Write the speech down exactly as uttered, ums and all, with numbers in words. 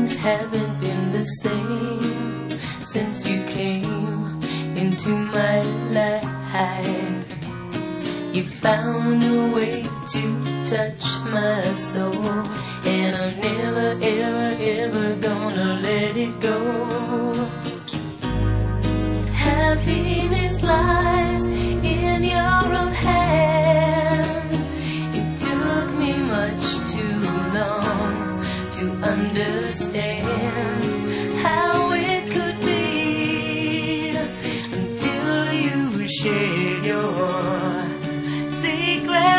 things haven't been the same since you came into my life. You found a way to touch my soul, and I'm never, ever, ever gonna let it go. Happiness lies in your own hand. It took me much too long to understand how it could be until you shared your secret.